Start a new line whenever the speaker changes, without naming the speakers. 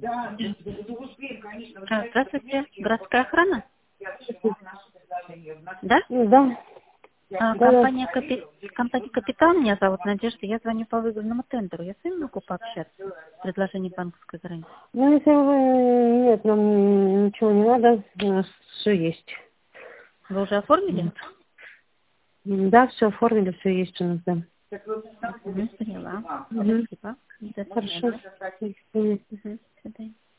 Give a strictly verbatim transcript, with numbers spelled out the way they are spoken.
А, здравствуйте, городская охрана? Да?
Да.
А,
Да.
компания, Капи... компания Капитан, меня зовут Надежда, я звоню по выигранному тендеру. Я с вами могу пообщаться? Предложение банковской гарантии.
Ну, если вы... Нет, нам ничего не надо, у нас все есть.
Вы уже оформили?
Да, все оформили, все есть у нас, да.
Угу, поняла.
Угу.
Спасибо. До
Хорошо.
свидания.
Мгм.
Угу, до свидания.